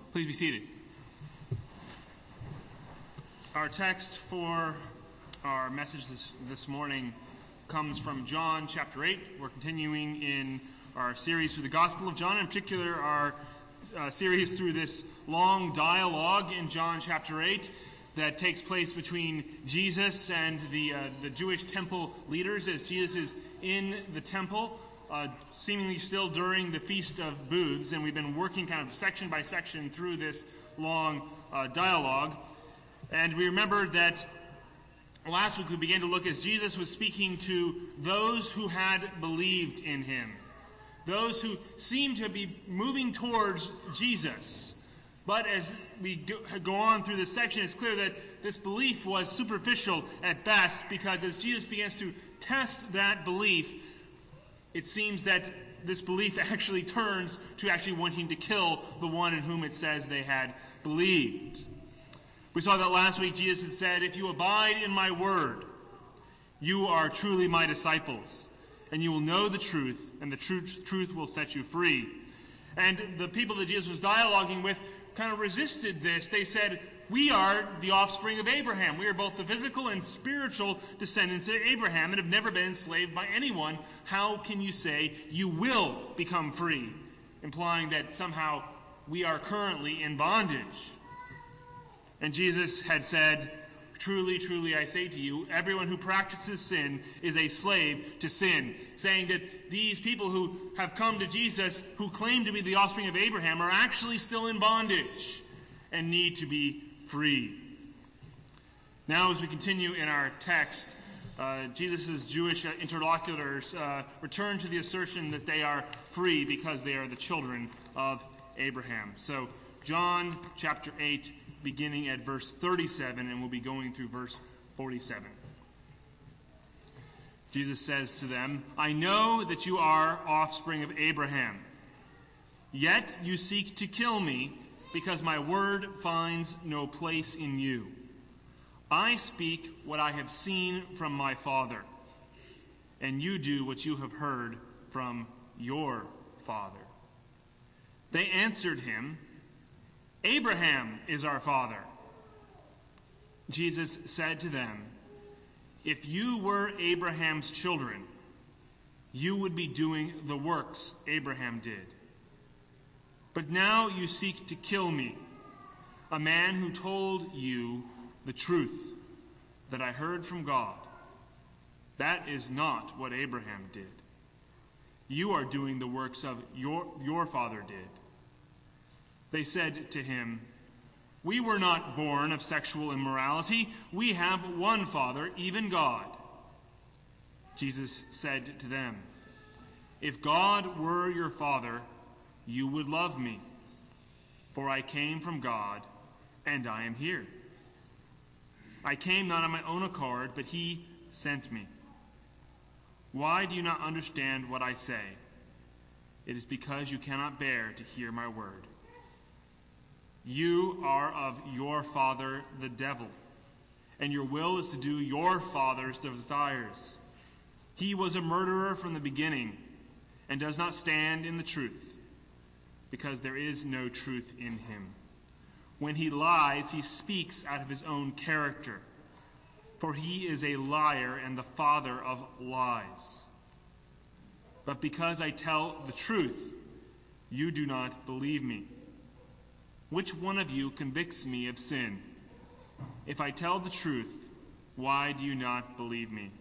Please be seated. Our text for our message this morning comes from John chapter 8. We're continuing in our series through the Gospel of John, in particular our series through this long dialogue in John chapter 8 that takes place between Jesus and the Jewish temple leaders as Jesus is in the temple, seemingly still during the Feast of Booths, and we've been working kind of section by section through this long dialogue. And we remember that last week we began to look as Jesus was speaking to those who had believed in him, those who seemed to be moving towards Jesus. But as we go on through this section, it's clear that this belief was superficial at best, because as Jesus begins to test that belief, it seems that this belief actually turns to actually wanting to kill the one in whom it says they had believed. We saw that last week Jesus had said, "If you abide in my word, you are truly my disciples, and you will know the truth, and the truth will set you free." And the people that Jesus was dialoguing with kind of resisted this. They said, "We are the offspring of Abraham. We are both the physical and spiritual descendants of Abraham and have never been enslaved by anyone. How can you say you will become free?" Implying that somehow we are currently in bondage. And Jesus had said, "Truly, truly, I say to you, everyone who practices sin is a slave to sin," saying that these people who have come to Jesus, who claim to be the offspring of Abraham, are actually still in bondage and need to be free. Now, as we continue in our text, Jesus' Jewish interlocutors return to the assertion that they are free because they are the children of Abraham. So, John chapter 8, beginning at verse 37, and we'll be going through verse 47. Jesus says to them, "I know that you are offspring of Abraham, yet you seek to kill me because my word finds no place in you. I speak what I have seen from my Father, and you do what you have heard from your father." They answered him, "Abraham is our father." Jesus said to them, "If you were Abraham's children, you would be doing the works Abraham did. But now you seek to kill me, a man who told you the truth that I heard from God. That is not what Abraham did. You are doing the works of your father did." They said to him, "We were not born of sexual immorality. We have one Father, even God." Jesus said to them, "If God were your Father, you would love me, for I came from God, and I am here. I came not on my own accord, but he sent me. Why do you not understand what I say? It is because you cannot bear to hear my word. You are of your father, the devil, and your will is to do your father's desires. He was a murderer from the beginning and does not stand in the truth, because there is no truth in him. When he lies, he speaks out of his own character, for he is a liar and the father of lies. But because I tell the truth, you do not believe me. Which one of you convicts me of sin? If I tell the truth, why do you not believe me?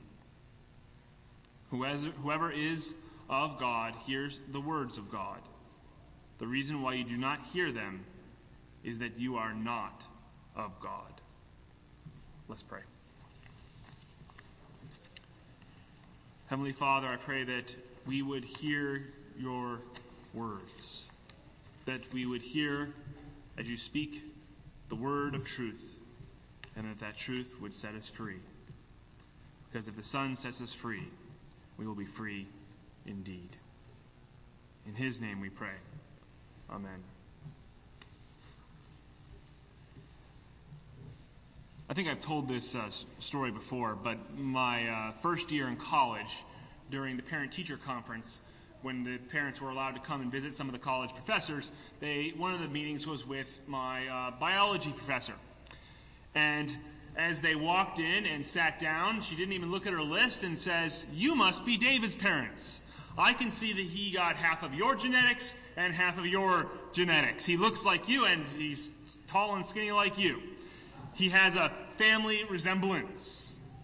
Whoever is of God hears the words of God. The reason why you do not hear them is that you are not of God." Let's pray. Heavenly Father, I pray that we would hear your words, that we would hear as you speak the word of truth, and that truth would set us free. Because if the Son sets us free, we will be free indeed. In his name we pray. Amen. I think I've told this story before, but my first year in college, during the parent-teacher conference, when the parents were allowed to come and visit some of the college professors, one of the meetings was with my biology professor. And as they walked in and sat down, she didn't even look at her list and says, "You must be David's parents. I can see that he got half of your genetics and half of your genetics. He looks like you and he's tall and skinny like you. He has a family resemblance."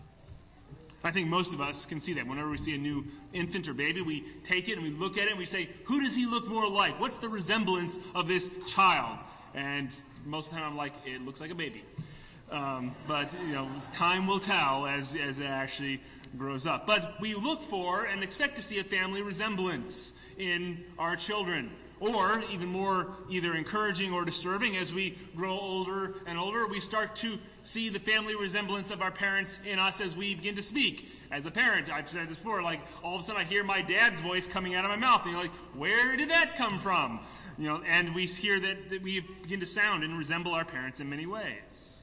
I think most of us can see that. Whenever we see a new infant or baby, we take it and we look at it and we say, who does he look more like? What's the resemblance of this child? And most of the time I'm like, it looks like a baby. But time will tell as it actually grows up. But we look for and expect to see a family resemblance in our children. Or, even more either encouraging or disturbing, as we grow older and older, we start to see the family resemblance of our parents in us as we begin to speak. As a parent, I've said this before, like all of a sudden I hear my dad's voice coming out of my mouth, and you're like, where did that come from? And we hear that we begin to sound and resemble our parents in many ways.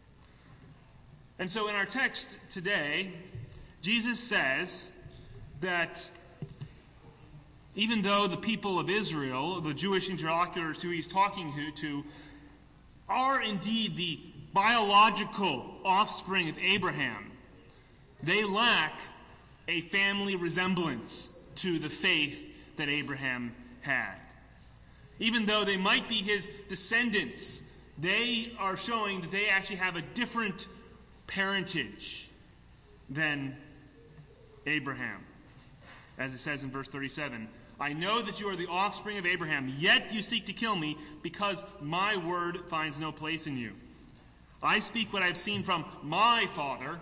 And so in our text today, Jesus says that even though the people of Israel, the Jewish interlocutors who he's talking to, are indeed the biological offspring of Abraham, they lack a family resemblance to the faith that Abraham had. Even though they might be his descendants, they are showing that they actually have a different parentage than Abraham. As it says in verse 37, "I know that you are the offspring of Abraham, yet you seek to kill me because my word finds no place in you. I speak what I've seen from my father.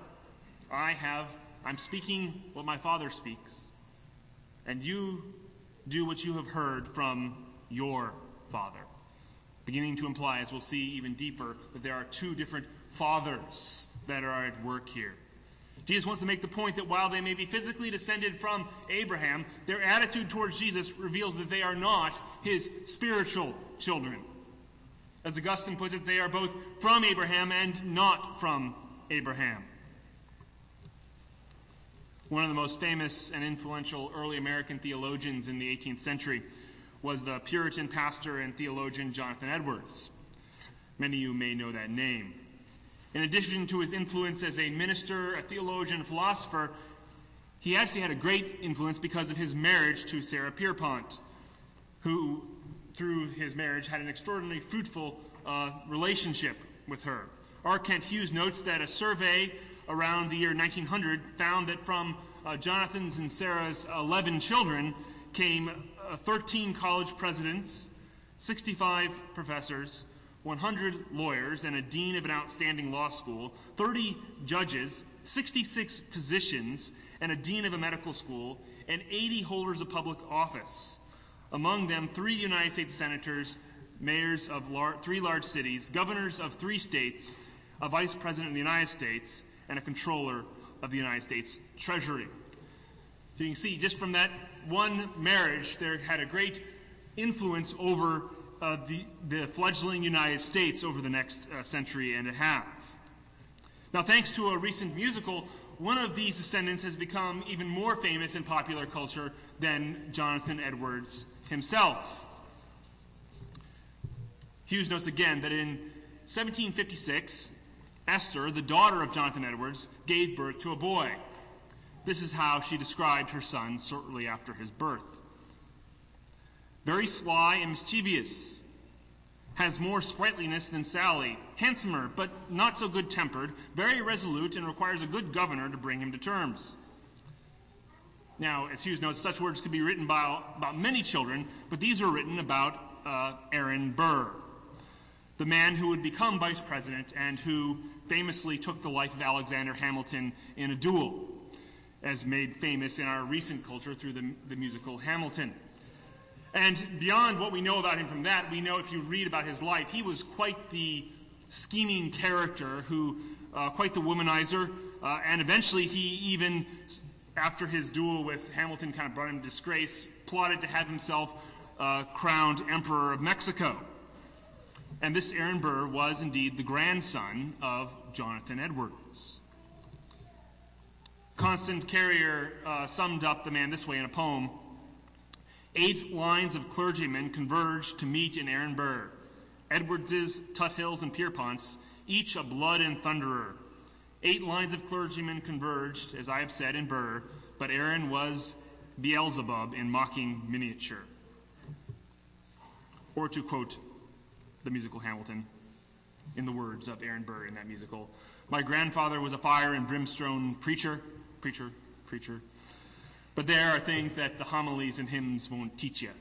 I'm speaking what my father speaks. And you do what you have heard from your father." Beginning to imply, as we'll see even deeper, that there are two different fathers that are at work here. Jesus wants to make the point that while they may be physically descended from Abraham, their attitude towards Jesus reveals that they are not his spiritual children. As Augustine puts it, they are both from Abraham and not from Abraham. One of the most famous and influential early American theologians in the 18th century was the Puritan pastor and theologian Jonathan Edwards. Many of you may know that name. In addition to his influence as a minister, a theologian, a philosopher, he actually had a great influence because of his marriage to Sarah Pierpont, who, through his marriage, had an extraordinarily fruitful relationship with her. R. Kent Hughes notes that a survey around the year 1900 found that from Jonathan's and Sarah's 11 children came 13 college presidents, 65 professors, 100 lawyers and a dean of an outstanding law school, 30 judges, 66 physicians, and a dean of a medical school, and 80 holders of public office. Among them, 3 United States senators, mayors of 3 large cities, governors of 3 states, a vice president of the United States, and a controller of the United States Treasury. So you can see, just from that one marriage, there had a great influence over the fledgling United States over the next century and a half. Now, thanks to a recent musical, one of these descendants has become even more famous in popular culture than Jonathan Edwards himself. Hughes notes again that in 1756, Esther, the daughter of Jonathan Edwards, gave birth to a boy. This is how she described her son shortly after his birth. "Very sly and mischievous, has more sprightliness than Sally, handsomer but not so good-tempered, very resolute, and requires a good governor to bring him to terms." Now, as Hughes notes, such words could be written about many children, but these were written about Aaron Burr, the man who would become vice president and who famously took the life of Alexander Hamilton in a duel, as made famous in our recent culture through the musical Hamilton. And beyond what we know about him from that, we know if you read about his life, he was quite the scheming character, quite the womanizer, and eventually he even, after his duel with Hamilton kind of brought him to disgrace, plotted to have himself crowned Emperor of Mexico. And this Aaron Burr was indeed the grandson of Jonathan Edwards. Constant Carrier summed up the man this way in a poem: 8 lines of clergymen converged to meet in Aaron Burr. Edwards's, Tuthill's, and Pierpont's, each a blood and thunderer. 8 lines of clergymen converged, as I have said, in Burr, but Aaron was Beelzebub in mocking miniature. Or to quote the musical Hamilton, in the words of Aaron Burr in that musical, my grandfather was a fire and brimstone preacher. But there are things that the homilies and hymns won't teach you.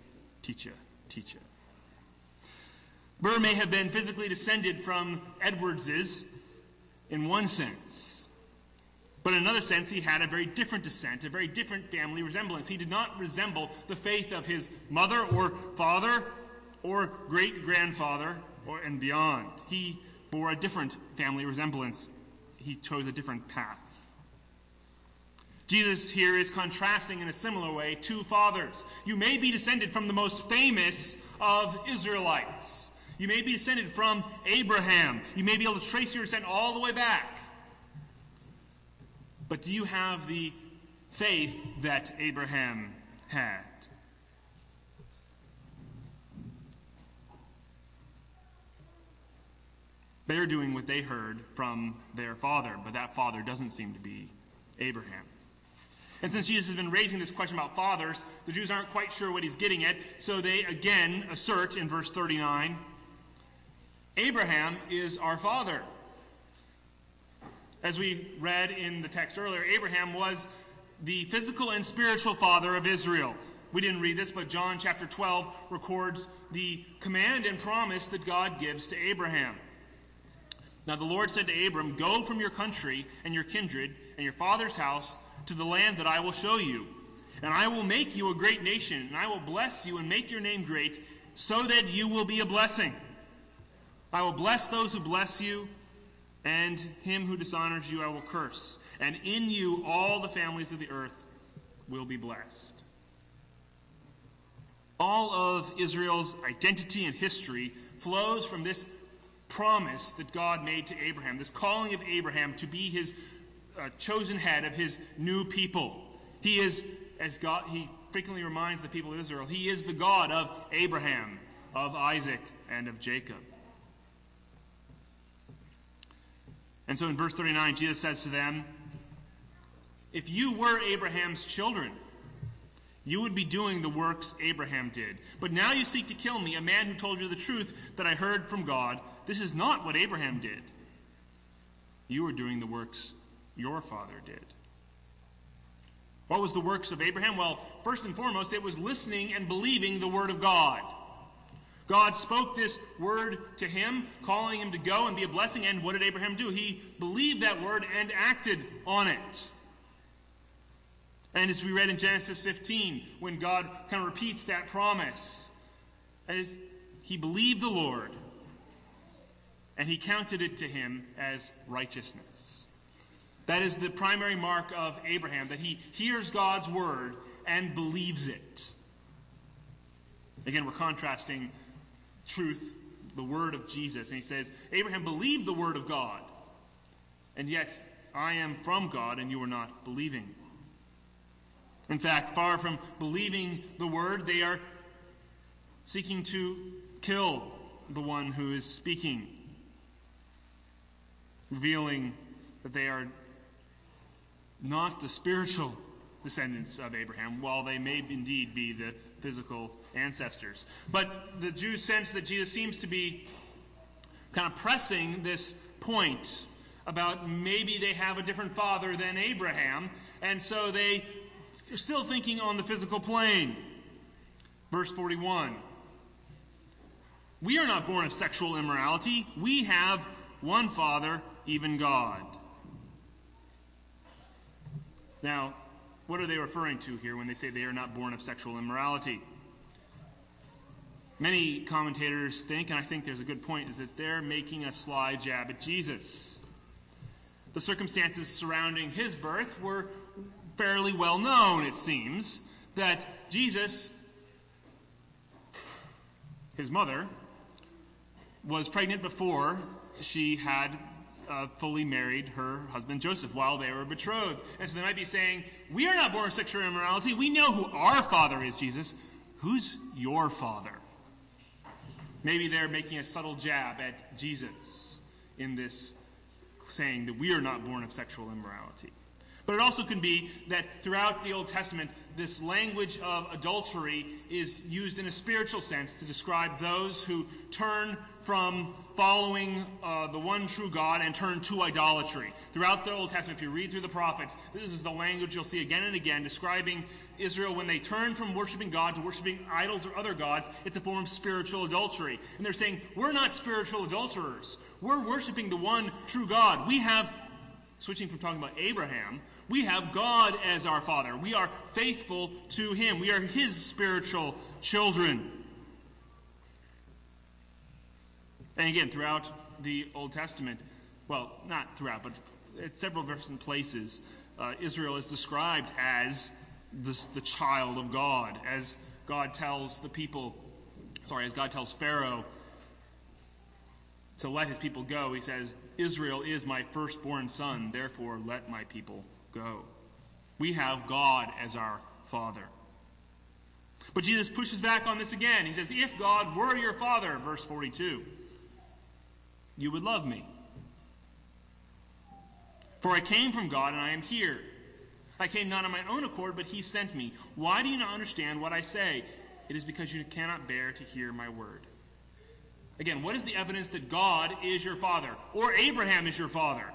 Burr may have been physically descended from Edwards's in one sense. But in another sense, he had a very different descent, a very different family resemblance. He did not resemble the faith of his mother or father or great-grandfather and beyond. He bore a different family resemblance. He chose a different path. Jesus here is contrasting in a similar way 2 fathers. You may be descended from the most famous of Israelites. You may be descended from Abraham. You may be able to trace your descent all the way back. But do you have the faith that Abraham had? They're doing what they heard from their father, but that father doesn't seem to be Abraham. And since Jesus has been raising this question about fathers, the Jews aren't quite sure what he's getting at, so they again assert in verse 39, Abraham is our father. As we read in the text earlier, Abraham was the physical and spiritual father of Israel. We didn't read this, but John chapter 12 records the command and promise that God gives to Abraham. Now the Lord said to Abram, go from your country and your kindred and your father's house to the land that I will show you. And I will make you a great nation, and I will bless you and make your name great, so that you will be a blessing. I will bless those who bless you, and him who dishonors you I will curse. And in you all the families of the earth will be blessed. All of Israel's identity and history flows from this promise that God made to Abraham, this calling of Abraham to be his chosen head of his new people. He is, as God, he frequently reminds the people of Israel, he is the God of Abraham, of Isaac, and of Jacob. And so in verse 39, Jesus says to them, if you were Abraham's children, you would be doing the works Abraham did. But now you seek to kill me, a man who told you the truth that I heard from God. This is not what Abraham did. You are doing the works your father did. What was the works of Abraham? Well, first and foremost, it was listening and believing the word of God. God spoke this word to him, calling him to go and be a blessing. And what did Abraham do? He believed that word and acted on it. And as we read in Genesis 15, when God kind of repeats that promise, as he believed the Lord, and he counted it to him as righteousness. That is the primary mark of Abraham, that he hears God's word and believes it. Again, we're contrasting truth, the word of Jesus. And he says, Abraham believed the word of God, and yet I am from God and you are not believing. In fact, far from believing the word, they are seeking to kill the one who is speaking, revealing that they are not the spiritual descendants of Abraham, while they may indeed be the physical ancestors. But the Jews sense that Jesus seems to be kind of pressing this point about maybe they have a different father than Abraham, and so they are still thinking on the physical plane. Verse 41. We are not born of sexual immorality. We have one Father, even God. Now, what are they referring to here when they say they are not born of sexual immorality? Many commentators think, and I think there's a good point, is that they're making a sly jab at Jesus. The circumstances surrounding his birth were fairly well known, it seems, that Jesus, his mother, was pregnant before she had fully married her husband Joseph while they were betrothed. And so they might be saying, we are not born of sexual immorality. We know who our father is, Jesus. who's your father? Maybe they're making a subtle jab at Jesus in this, saying that we are not born of sexual immorality. But it also can be that throughout the Old Testament, this language of adultery is used in a spiritual sense to describe those who turn from following the one true God and turn to idolatry. Throughout the Old Testament, if you read through the prophets, this is the language you'll see again and again describing Israel when they turn from worshiping God to worshiping idols or other gods. It's a form of spiritual adultery. And they're saying, we're not spiritual adulterers. We're worshiping the one true God. We have, switching from talking about Abraham, we have God as our Father. We are faithful to Him. We are His spiritual children. And again, throughout the Old Testament, well, not throughout, but at several different places, Israel is described as the child of God. As God tells Pharaoh to let his people go, he says, Israel is my firstborn son, therefore let my people go. We have God as our Father. But Jesus pushes back on this again. He says, if God were your Father, verse 42, you would love me. For I came from God and I am here. I came not on my own accord, but He sent me. Why do you not understand what I say? It is because you cannot bear to hear my word. Again, what is the evidence that God is your Father, or Abraham is your father?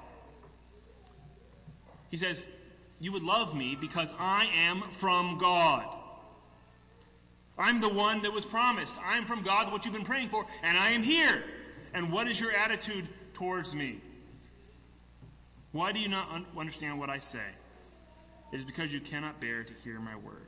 He says, you would love me because I am from God. I'm the one that was promised. I'm from God, what you've been praying for, and I am here. And what is your attitude towards me? Why do you not understand what I say? It is because you cannot bear to hear my word.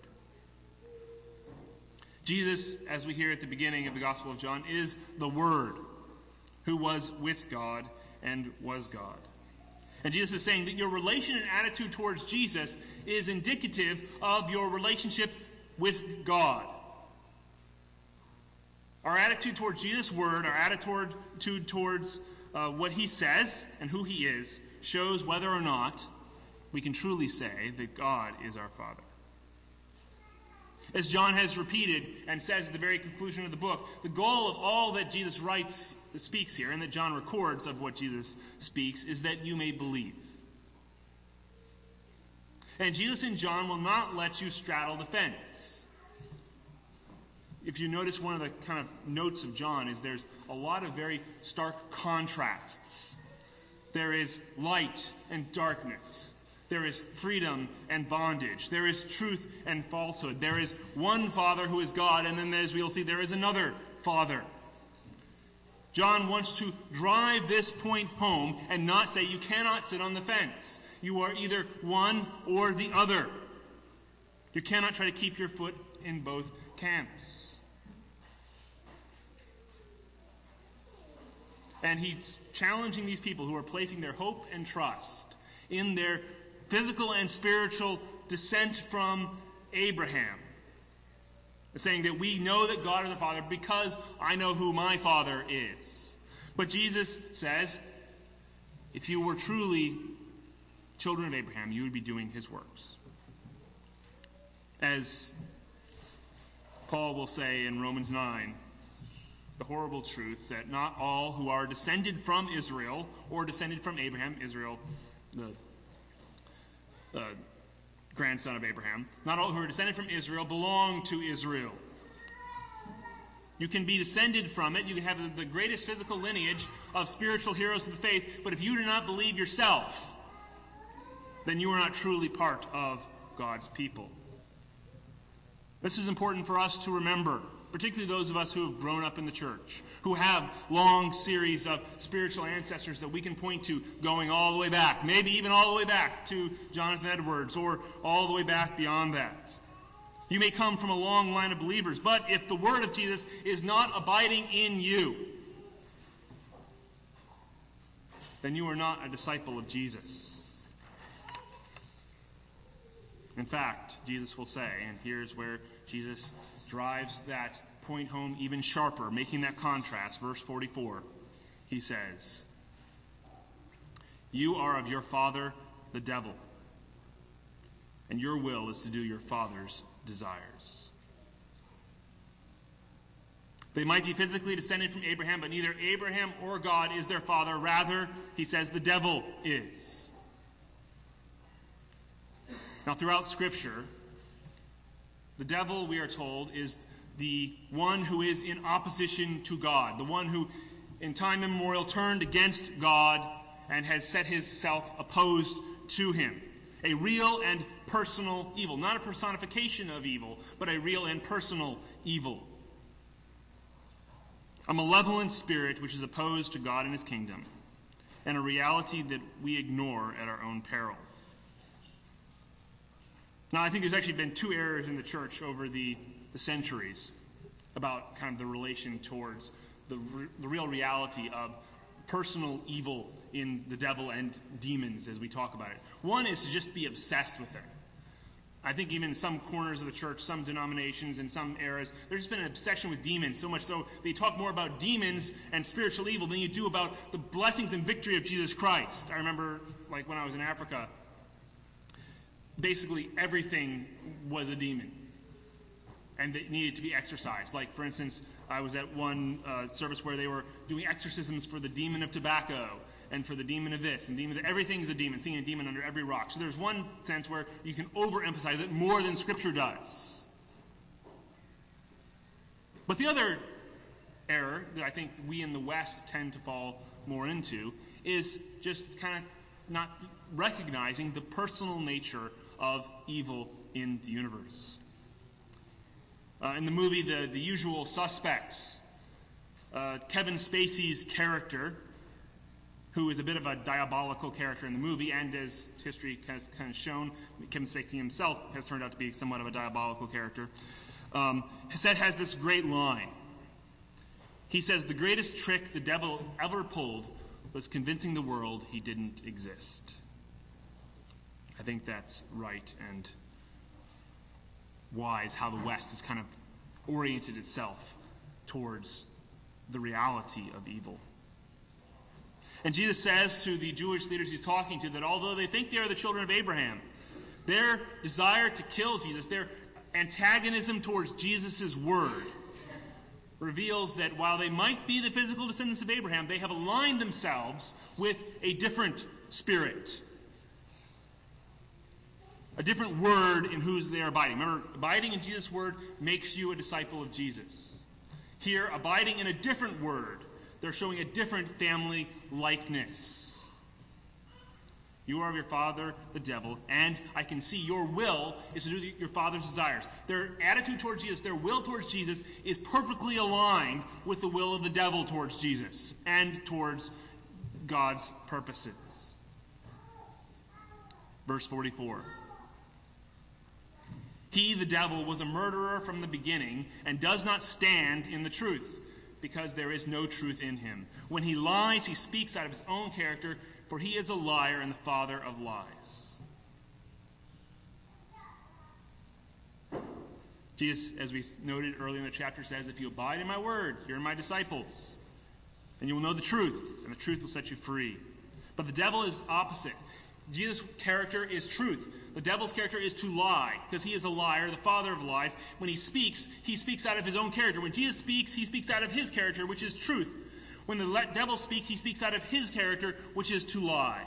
Jesus, as we hear at the beginning of the Gospel of John, is the Word who was with God and was God. And Jesus is saying that your relation and attitude towards Jesus is indicative of your relationship with God. Our attitude towards Jesus' word, our attitude towards what He says and who He is, shows whether or not we can truly say that God is our Father. As John has repeated and says at the very conclusion of the book, the goal of all that Jesus speaks here, and that John records of what Jesus speaks, is that you may believe. And Jesus and John will not let you straddle the fence. If you notice, one of the kind of notes of John is there's a lot of very stark contrasts. There is light and darkness. There is freedom and bondage. There is truth and falsehood. There is one Father who is God, and then as we'll see, there is another Father. John wants to drive this point home and not say you cannot sit on the fence. You are either one or the other. You cannot try to keep your foot in both camps. And he's challenging these people who are placing their hope and trust in their physical and spiritual descent from Abraham. Saying that we know that God is the Father because I know who my Father is. But Jesus says, if you were truly children of Abraham, you would be doing His works. As Paul will say in Romans 9, the horrible truth that not all who are descended from Israel or descended from Abraham, Israel, the grandson of Abraham, not all who are descended from Israel belong to Israel. You can be descended from it. You can have the greatest physical lineage of spiritual heroes of the faith, but if you do not believe yourself, then you are not truly part of God's people. This is important for us to remember, particularly those of us who have grown up in the church, who have long series of spiritual ancestors that we can point to going all the way back, maybe even all the way back to Jonathan Edwards, or all the way back beyond that. You may come from a long line of believers, but if the word of Jesus is not abiding in you, then you are not a disciple of Jesus. In fact, Jesus will say, and here's where Jesus drives that point home even sharper, making that contrast. Verse 44, he says, you are of your father, the devil, and your will is to do your father's desires. They might be physically descended from Abraham, but neither Abraham or God is their father. Rather, he says, the devil is. Now, throughout Scripture, the devil, we are told, is the one who is in opposition to God, the one who in time immemorial turned against God and has set himself opposed to him. A real and personal evil. Not a personification of evil, but a real and personal evil. A malevolent spirit which is opposed to God and his kingdom, and a reality that we ignore at our own peril. Now, I think there's actually been two errors in the church over the centuries about kind of the relation towards the real reality of personal evil in the devil and demons as we talk about it. One is to just be obsessed with them. I think even in some corners of the church, some denominations, in some eras, there's just been an obsession with demons, so much so they talk more about demons and spiritual evil than you do about the blessings and victory of Jesus Christ. I remember, like, when I was in Africa, basically everything was a demon, and it needed to be exorcised. Like, for instance, I was at one service where they were doing exorcisms for the demon of tobacco, and for the demon of this, and demon of everything's a demon, seeing a demon under every rock. So there's one sense where you can overemphasize it more than Scripture does. But the other error that I think we in the West tend to fall more into is just kind of not recognizing the personal nature of evil in the universe. In the movie The Usual Suspects, Kevin Spacey's character, who is a bit of a diabolical character in the movie, and as history has kind of shown, Kevin Spacey himself has turned out to be somewhat of a diabolical character, has this great line. He says, "The greatest trick the devil ever pulled was convincing the world he didn't exist." I think that's right and wise how the West has kind of oriented itself towards the reality of evil. And Jesus says to the Jewish leaders he's talking to that although they think they are the children of Abraham, their desire to kill Jesus, their antagonism towards Jesus' word, reveals that while they might be the physical descendants of Abraham, they have aligned themselves with a different spirit, a different word in whose they are abiding. Remember, abiding in Jesus' word makes you a disciple of Jesus. Here, abiding in a different word, they're showing a different family likeness. You are of your father, the devil, and I can see your will is to do your father's desires. Their attitude towards Jesus, their will towards Jesus, is perfectly aligned with the will of the devil towards Jesus and towards God's purposes. Verse 44. He, the devil, was a murderer from the beginning and does not stand in the truth, because there is no truth in him. When he lies, he speaks out of his own character, for he is a liar and the father of lies. Jesus, as we noted earlier in the chapter, says, "If you abide in my word, you're my disciples, and you will know the truth, and the truth will set you free." But the devil is opposite. Jesus' character is truth. The devil's character is to lie, because he is a liar, the father of lies. When he speaks out of his own character. When Jesus speaks, he speaks out of his character, which is truth. When the devil speaks, he speaks out of his character, which is to lie.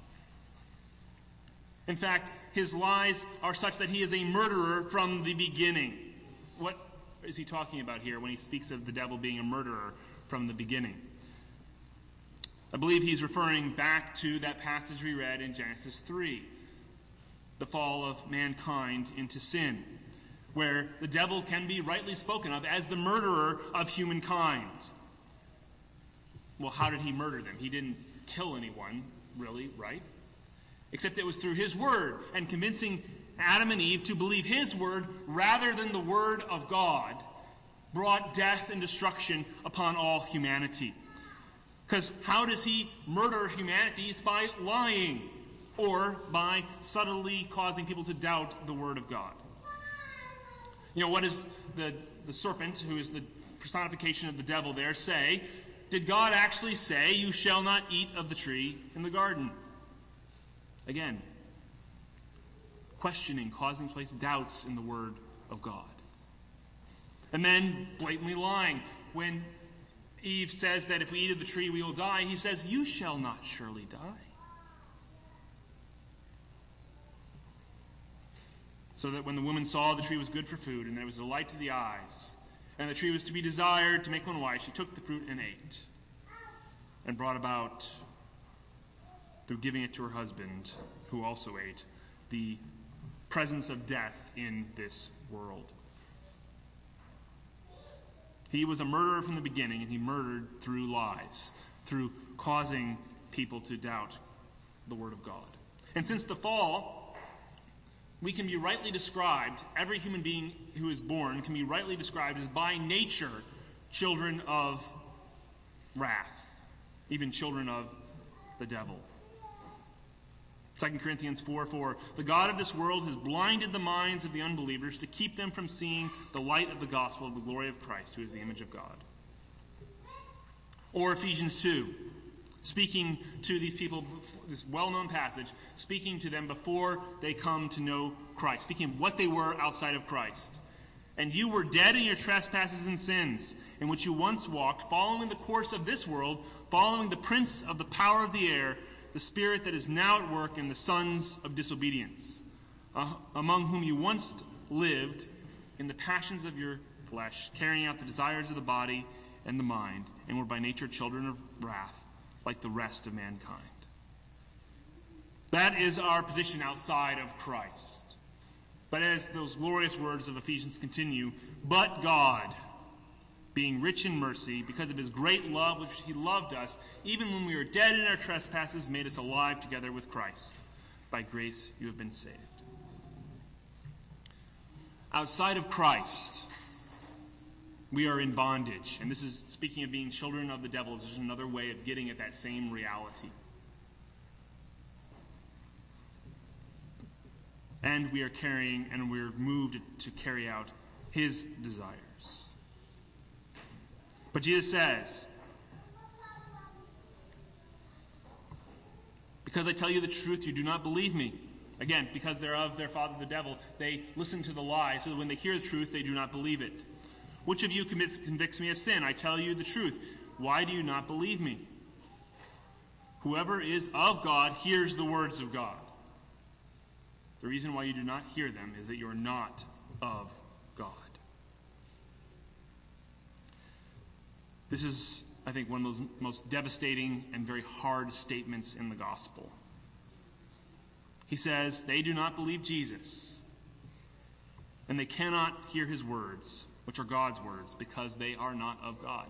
In fact, his lies are such that he is a murderer from the beginning. What is he talking about here when he speaks of the devil being a murderer from the beginning? I believe he's referring back to that passage we read in Genesis 3, the fall of mankind into sin, where the devil can be rightly spoken of as the murderer of humankind. Well, how did he murder them? He didn't kill anyone, really, right? Except it was through his word and convincing Adam and Eve to believe his word rather than the word of God brought death and destruction upon all humanity. Because how does he murder humanity? It's by lying or by subtly causing people to doubt the word of God. You know, what does the serpent, who is the personification of the devil there, say? Did God actually say, "You shall not eat of the tree in the garden"? Again, questioning, causing to place doubts in the word of God. And then blatantly lying. when Eve says that if we eat of the tree we will die, he says, "You shall not surely die." So that when the woman saw the tree was good for food, and that it was a light to the eyes, and the tree was to be desired to make one wise, she took the fruit and ate, and brought about, through giving it to her husband, who also ate, the presence of death in this world. He was a murderer from the beginning, and he murdered through lies, through causing people to doubt the word of God. And since the fall, we can be rightly described, every human being who is born can be rightly described as by nature children of wrath, even children of the devil. 2 Corinthians 4:4, "The God of this world has blinded the minds of the unbelievers to keep them from seeing the light of the gospel of the glory of Christ, who is the image of God." Or Ephesians 2, speaking to these people, this well-known passage, speaking to them before they come to know Christ, speaking of what they were outside of Christ. "And you were dead in your trespasses and sins, in which you once walked, following the course of this world, following the prince of the power of the air, the spirit that is now at work in the sons of disobedience, among whom you once lived in the passions of your flesh, carrying out the desires of the body and the mind, and were by nature children of wrath, like the rest of mankind." That is our position outside of Christ. But as those glorious words of Ephesians continue, "But God, being rich in mercy, because of his great love which he loved us, even when we were dead in our trespasses, made us alive together with Christ. By grace you have been saved." Outside of Christ, we are in bondage. And this is, speaking of being children of the devil, this is another way of getting at that same reality. And we are carrying, and we're moved to carry out his desires. But Jesus says, "Because I tell you the truth, you do not believe me." Again, because they're of their father the devil, they listen to the lie, so that when they hear the truth, they do not believe it. "Which of you convicts me of sin? I tell you the truth. Why do you not believe me? Whoever is of God hears the words of God. The reason why you do not hear them is that you are not of God." This is, I think, one of those most devastating and very hard statements in the gospel. He says they do not believe Jesus, and they cannot hear his words, which are God's words, because they are not of God.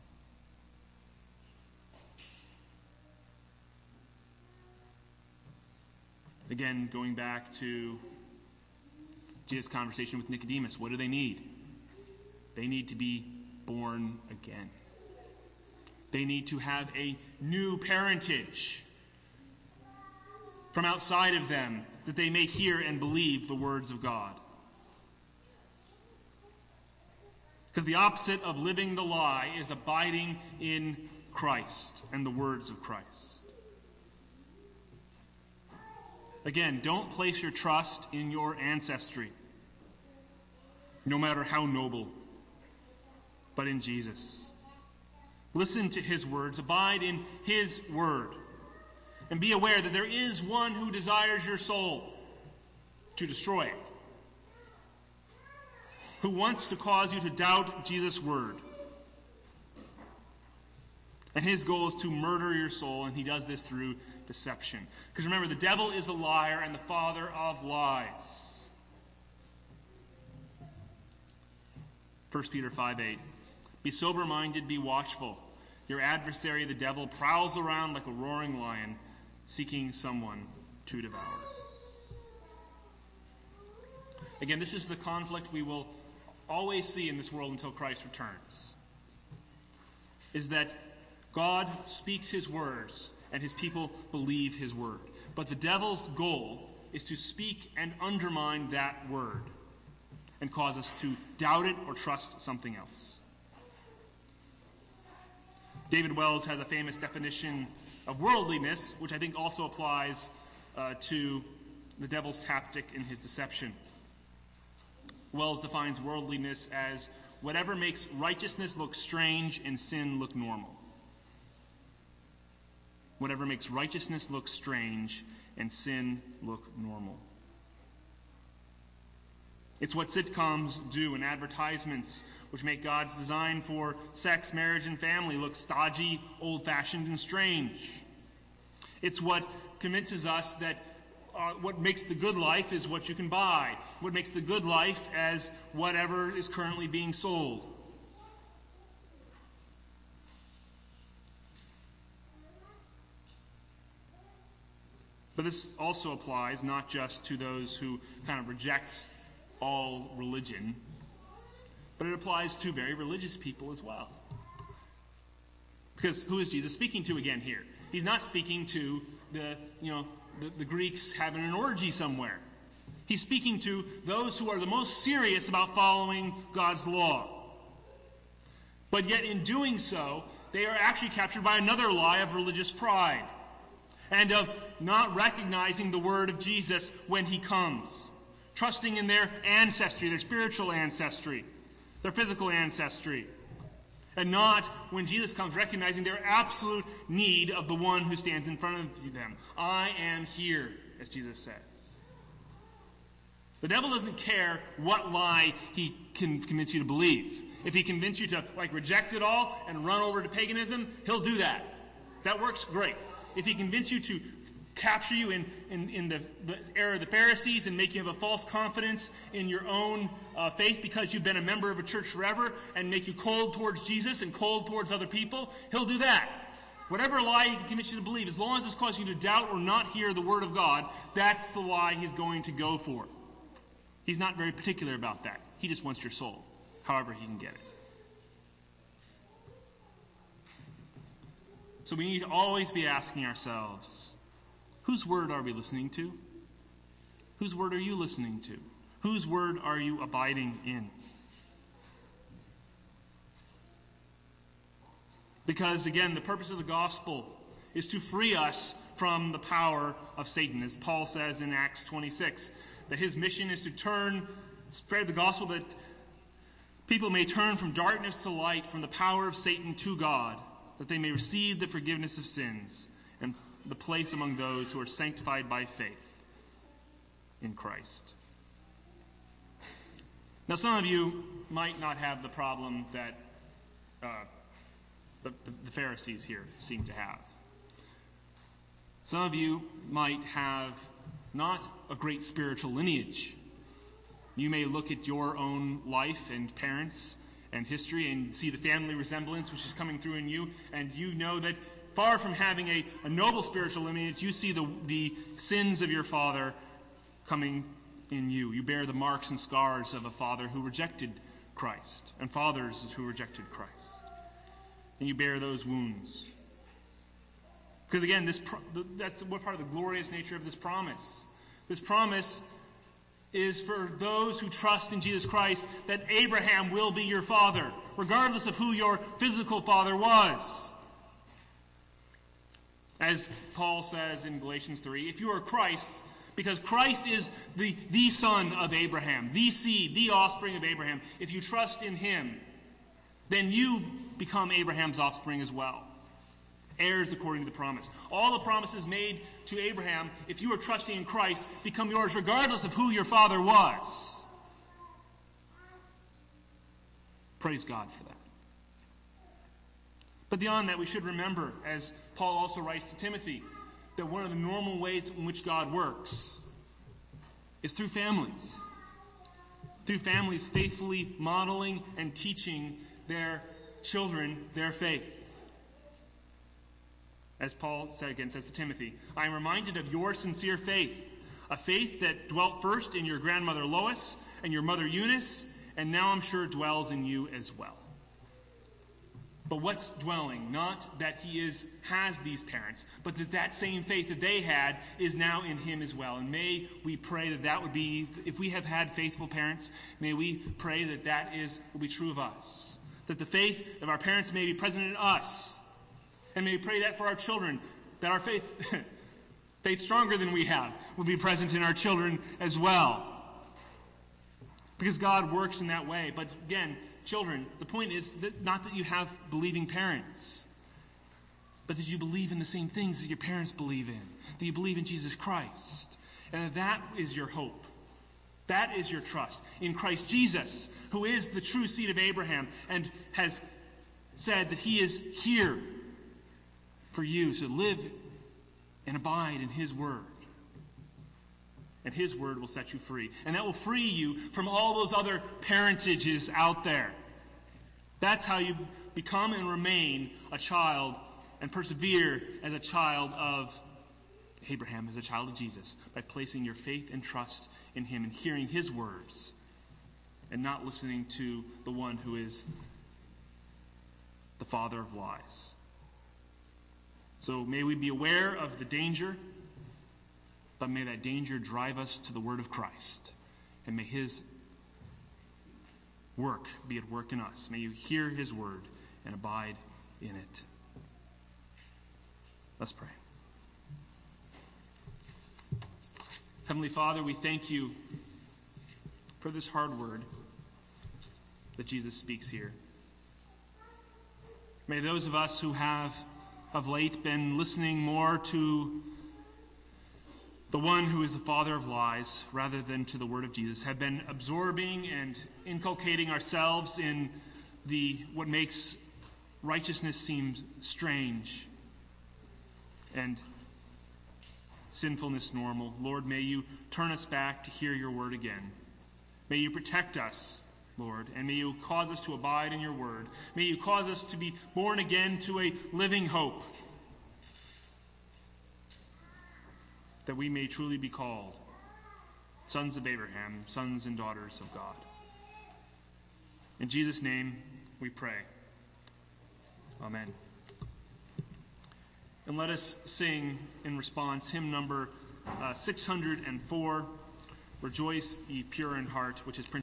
Again, going back to Jesus' conversation with Nicodemus, what do they need? They need to be born again. They need to have a new parentage from outside of them, that they may hear and believe the words of God. Because the opposite of living the lie is abiding in Christ and the words of Christ. Again, don't place your trust in your ancestry, no matter how noble, but in Jesus. Listen to his words, abide in his word, and be aware that there is one who desires your soul to destroy it, who wants to cause you to doubt Jesus' word. And his goal is to murder your soul, and he does this through deception. Because remember, the devil is a liar and the father of lies. 1 Peter 5:8. "Be sober-minded, be watchful. Your adversary, the devil, prowls around like a roaring lion, seeking someone to devour." Again, this is the conflict we will always see in this world until Christ returns. Is that God speaks his words, and his people believe his word. But the devil's goal is to speak and undermine that word and cause us to doubt it or trust something else. David Wells has a famous definition of worldliness, which I think also applies to the devil's tactic in his deception. Wells defines worldliness as whatever makes righteousness look strange and sin look normal. Whatever makes righteousness look strange and sin look normal. It's what sitcoms do and advertisements which make God's design for sex, marriage, and family look stodgy, old-fashioned, and strange. It's what convinces us that what makes the good life is what you can buy. What makes the good life as whatever is currently being sold. But this also applies not just to those who kind of reject all religion, but it applies to very religious people as well. Because who is Jesus speaking to again here? He's not speaking to the Greeks having an orgy somewhere. He's speaking to those who are the most serious about following God's law. But yet in doing so, they are actually captured by another lie of religious pride and of not recognizing the word of Jesus when he comes, trusting in their ancestry, their spiritual ancestry, their physical ancestry, and not, when Jesus comes, recognizing their absolute need of the one who stands in front of them. I am here, as Jesus says. The devil doesn't care what lie he can convince you to believe. If he convinces you to reject it all and run over to paganism, he'll do that. That works great. If he convinces you to capture you in the era of the Pharisees and make you have a false confidence in your own faith because you've been a member of a church forever and make you cold towards Jesus and cold towards other people, he'll do that. Whatever lie he can convince you to believe, as long as it's causing you to doubt or not hear the word of God, that's the lie he's going to go for. He's not very particular about that. He just wants your soul, however he can get it. So we need to always be asking ourselves, whose word are we listening to? Whose word are you listening to? Whose word are you abiding in? Because, again, the purpose of the gospel is to free us from the power of Satan. As Paul says in Acts 26, that his mission is to spread the gospel that people may turn from darkness to light, from the power of Satan to God, that they may receive the forgiveness of sins and the place among those who are sanctified by faith in Christ. Now, some of you might not have the problem that the Pharisees here seem to have. Some of you might have not a great spiritual lineage. You may look at your own life and parents and history and see the family resemblance which is coming through in you, and you know that far from having a noble spiritual lineage, you see the sins of your father coming in you. You bear the marks and scars of a father who rejected Christ, and fathers who rejected Christ. And you bear those wounds. Because again, that's what part of the glorious nature of this promise. This promise is for those who trust in Jesus Christ, that Abraham will be your father, regardless of who your physical father was. As Paul says in Galatians 3, if you are Christ, because Christ is the son of Abraham, the seed, the offspring of Abraham, if you trust in him, then you become Abraham's offspring as well. Heirs according to the promise. All the promises made to Abraham, if you are trusting in Christ, become yours regardless of who your father was. Praise God for that. But beyond that, we should remember, as Paul also writes to Timothy, that one of the normal ways in which God works is through families. Through families faithfully modeling and teaching their children their faith. As Paul says to Timothy, I am reminded of your sincere faith, a faith that dwelt first in your grandmother Lois and your mother Eunice, and now I'm sure dwells in you as well. But what's dwelling? Not that he has these parents, but that same faith that they had is now in him as well. And may we pray that would be, if we have had faithful parents, may we pray that will be true of us. That the faith of our parents may be present in us. And may we pray that for our children, that our faith stronger than we have, will be present in our children as well. Because God works in that way. But again, children, the point is that not that you have believing parents, but that you believe in the same things that your parents believe in, that you believe in Jesus Christ, and that is your hope. That is your trust in Christ Jesus, who is the true seed of Abraham and has said that he is here for you. So live and abide in his word. And his word will set you free. And that will free you from all those other parentages out there. That's how you become and remain a child and persevere as a child of Abraham, as a child of Jesus, by placing your faith and trust in him and hearing his words and not listening to the one who is the father of lies. So may we be aware of the danger, but may that danger drive us to the word of Christ. And may his work be at work in us. May you hear his word and abide in it. Let's pray. Heavenly Father, we thank you for this hard word that Jesus speaks here. May those of us who have of late been listening more to the one who is the father of lies rather than to the word of Jesus, have been absorbing and inculcating ourselves in what makes righteousness seem strange and sinfulness normal. Lord, may you turn us back to hear your word again. May you protect us, Lord, and may you cause us to abide in your word. May you cause us to be born again to a living hope, that we may truly be called sons of Abraham, sons and daughters of God. In Jesus' name we pray. Amen. And let us sing in response hymn number 604, Rejoice, Ye Pure in Heart, which is printed